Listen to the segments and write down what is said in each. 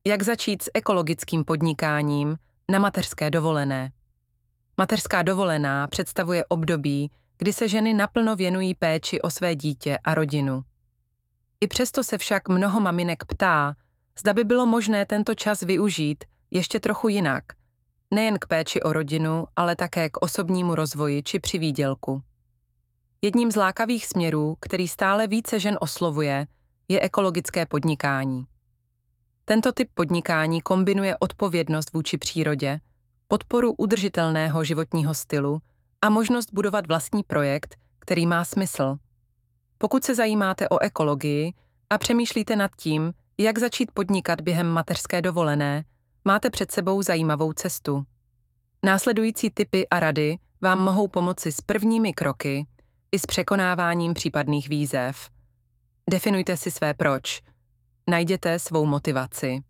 Jak začít s ekologickým podnikáním na mateřské dovolené? Mateřská dovolená představuje období, kdy se ženy naplno věnují péči o své dítě a rodinu. I přesto se však mnoho maminek ptá, zda by bylo možné tento čas využít ještě trochu jinak, nejen k péči o rodinu, ale také k osobnímu rozvoji či přivýdělku. Jedním z lákavých směrů, který stále více žen oslovuje, je ekologické podnikání. Tento typ podnikání kombinuje odpovědnost vůči přírodě, podporu udržitelného životního stylu a možnost budovat vlastní projekt, který má smysl. Pokud se zajímáte o ekologii a přemýšlíte nad tím, jak začít podnikat během mateřské dovolené, máte před sebou zajímavou cestu. Následující tipy a rady vám mohou pomoci s prvními kroky i s překonáváním případných výzev. Definujte si své proč. Najděte svou motivaci.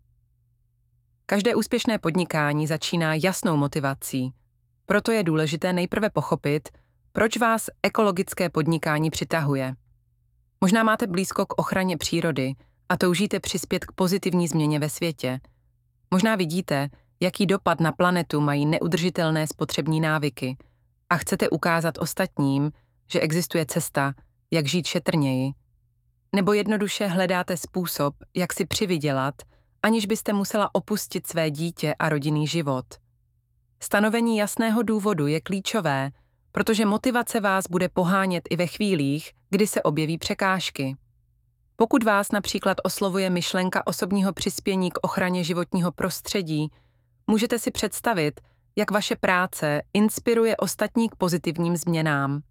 Každé úspěšné podnikání začíná jasnou motivací. Proto je důležité nejprve pochopit, proč vás ekologické podnikání přitahuje. Možná máte blízko k ochraně přírody a toužíte přispět k pozitivní změně ve světě. Možná vidíte, jaký dopad na planetu mají neudržitelné spotřební návyky a chcete ukázat ostatním, že existuje cesta, jak žít šetrněji. Nebo jednoduše hledáte způsob, jak si přivydělat, aniž byste musela opustit své dítě a rodinný život. Stanovení jasného důvodu je klíčové, protože motivace vás bude pohánět i ve chvílích, kdy se objeví překážky. Pokud vás například oslovuje myšlenka osobního přispění k ochraně životního prostředí, můžete si představit, jak vaše práce inspiruje ostatní k pozitivním změnám.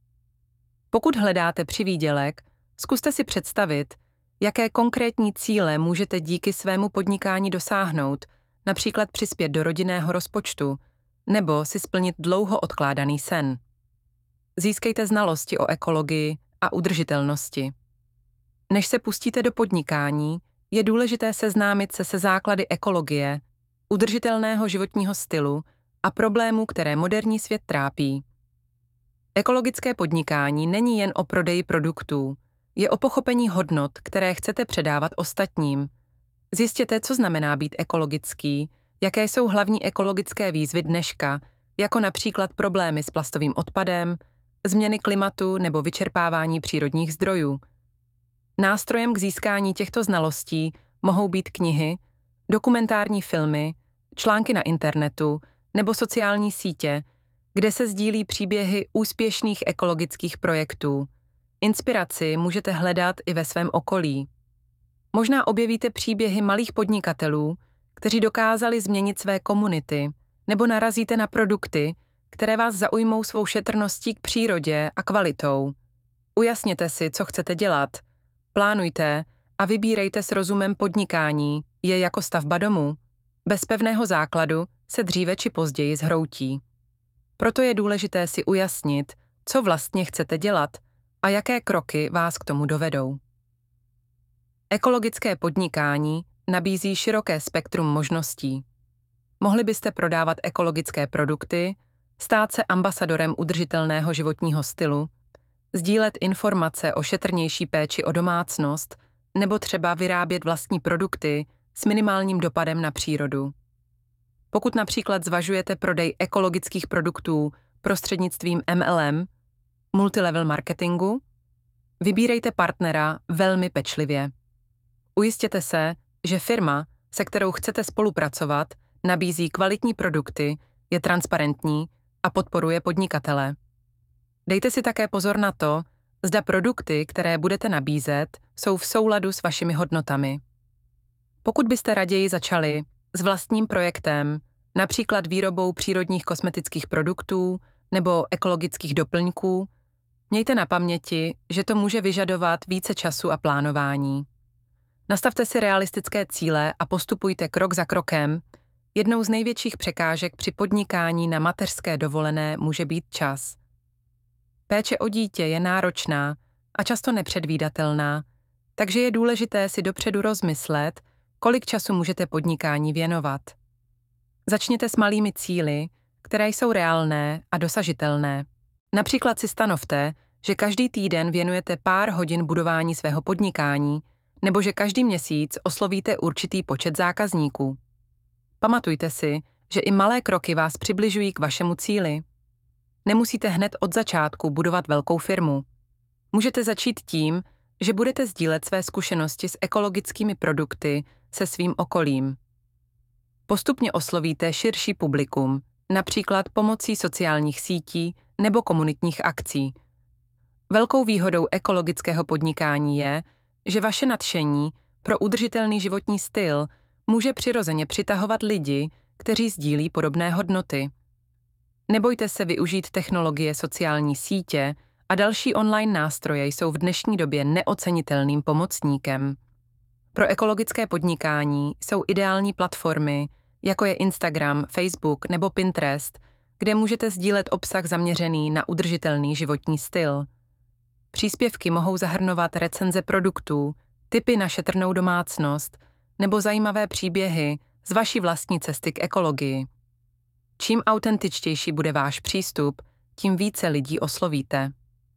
Pokud hledáte přivýdělek, zkuste si představit, jaké konkrétní cíle můžete díky svému podnikání dosáhnout, například přispět do rodinného rozpočtu, nebo si splnit dlouho odkládaný sen. Získejte znalosti o ekologii a udržitelnosti. Než se pustíte do podnikání, je důležité seznámit se se základy ekologie, udržitelného životního stylu a problémů, které moderní svět trápí. Ekologické podnikání není jen o prodeji produktů, je o pochopení hodnot, které chcete předávat ostatním. Zjistěte, co znamená být ekologický, jaké jsou hlavní ekologické výzvy dneška, jako například problémy s plastovým odpadem, změny klimatu nebo vyčerpávání přírodních zdrojů. Nástrojem k získání těchto znalostí mohou být knihy, dokumentární filmy, články na internetu nebo sociální sítě, kde se sdílí příběhy úspěšných ekologických projektů. Inspiraci můžete hledat i ve svém okolí. Možná objevíte příběhy malých podnikatelů, kteří dokázali změnit své komunity, nebo narazíte na produkty, které vás zaujmou svou šetrností k přírodě a kvalitou. Ujasněte si, co chcete dělat. Plánujte a vybírejte s rozumem. Podnikání je jako stavba domu. Bez pevného základu se dříve či později zhroutí. Proto je důležité si ujasnit, co vlastně chcete dělat a jaké kroky vás k tomu dovedou. Ekologické podnikání nabízí široké spektrum možností. Mohli byste prodávat ekologické produkty, stát se ambasadorem udržitelného životního stylu, sdílet informace o šetrnější péči o domácnost nebo třeba vyrábět vlastní produkty s minimálním dopadem na přírodu. Pokud například zvažujete prodej ekologických produktů prostřednictvím MLM, multilevel marketingu, vybírejte partnera velmi pečlivě. Ujistěte se, že firma, se kterou chcete spolupracovat, nabízí kvalitní produkty, je transparentní a podporuje podnikatele. Dejte si také pozor na to, zda produkty, které budete nabízet, jsou v souladu s vašimi hodnotami. Pokud byste raději začali s vlastním projektem, například výrobou přírodních kosmetických produktů nebo ekologických doplňků, mějte na paměti, že to může vyžadovat více času a plánování. Nastavte si realistické cíle a postupujte krok za krokem. Jednou z největších překážek při podnikání na mateřské dovolené může být čas. Péče o dítě je náročná a často nepředvídatelná, takže je důležité si dopředu rozmyslet, kolik času můžete podnikání věnovat. Začněte s malými cíli, které jsou reálné a dosažitelné. Například si stanovte, že každý týden věnujete pár hodin budování svého podnikání nebo že každý měsíc oslovíte určitý počet zákazníků. Pamatujte si, že i malé kroky vás přibližují k vašemu cíli. Nemusíte hned od začátku budovat velkou firmu. Můžete začít tím, že budete sdílet své zkušenosti s ekologickými produkty se svým okolím. Postupně oslovíte širší publikum, například pomocí sociálních sítí nebo komunitních akcí. Velkou výhodou ekologického podnikání je, že vaše nadšení pro udržitelný životní styl může přirozeně přitahovat lidi, kteří sdílí podobné hodnoty. Nebojte se využít technologie sociální sítě a další online nástroje jsou v dnešní době neocenitelným pomocníkem. Pro ekologické podnikání jsou ideální platformy, jako je Instagram, Facebook nebo Pinterest, kde můžete sdílet obsah zaměřený na udržitelný životní styl. Příspěvky mohou zahrnovat recenze produktů, tipy na šetrnou domácnost nebo zajímavé příběhy z vaší vlastní cesty k ekologii. Čím autentičtější bude váš přístup, tím více lidí oslovíte.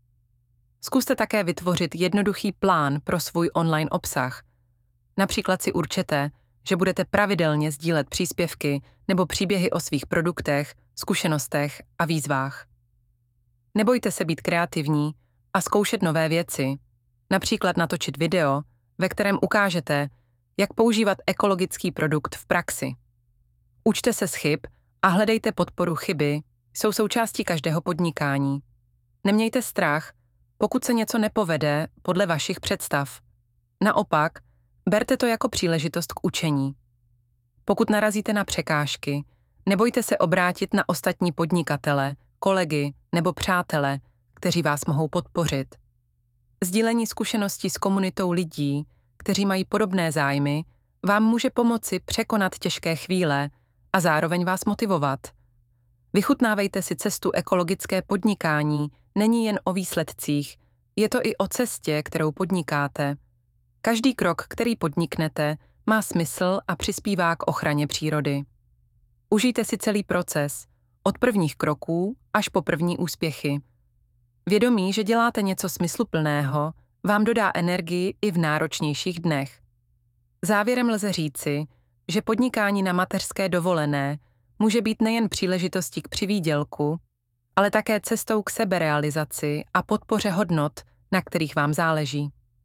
Zkuste také vytvořit jednoduchý plán pro svůj online obsah. Například si určete, že budete pravidelně sdílet příspěvky nebo příběhy o svých produktech, zkušenostech a výzvách. Nebojte se být kreativní a zkoušet nové věci, například natočit video, ve kterém ukážete, jak používat ekologický produkt v praxi. Učte se z chyb a hledejte podporu. Chyby jsou součástí každého podnikání. Nemějte strach, pokud se něco nepovede podle vašich představ. Naopak, berte to jako příležitost k učení. Pokud narazíte na překážky, nebojte se obrátit na ostatní podnikatele, kolegy nebo přátele, kteří vás mohou podpořit. Sdílení zkušeností s komunitou lidí, kteří mají podobné zájmy, vám může pomoci překonat těžké chvíle a zároveň vás motivovat. Vychutnávejte si cestu. Ekologické podnikání není jen o výsledcích, je to i o cestě, kterou podnikáte. Každý krok, který podniknete, má smysl a přispívá k ochraně přírody. Užijte si celý proces, od prvních kroků až po první úspěchy. Vědomí, že děláte něco smysluplného, vám dodá energii i v náročnějších dnech. Závěrem lze říci, že podnikání na mateřské dovolené může být nejen příležitostí k přivýdělku, ale také cestou k seberealizaci a podpoře hodnot, na kterých vám záleží.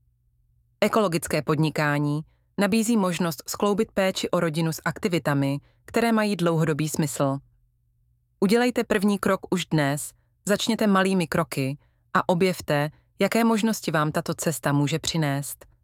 Ekologické podnikání nabízí možnost skloubit péči o rodinu s aktivitami, které mají dlouhodobý smysl. Udělejte první krok už dnes, začněte malými kroky a objevte, jaké možnosti vám tato cesta může přinést.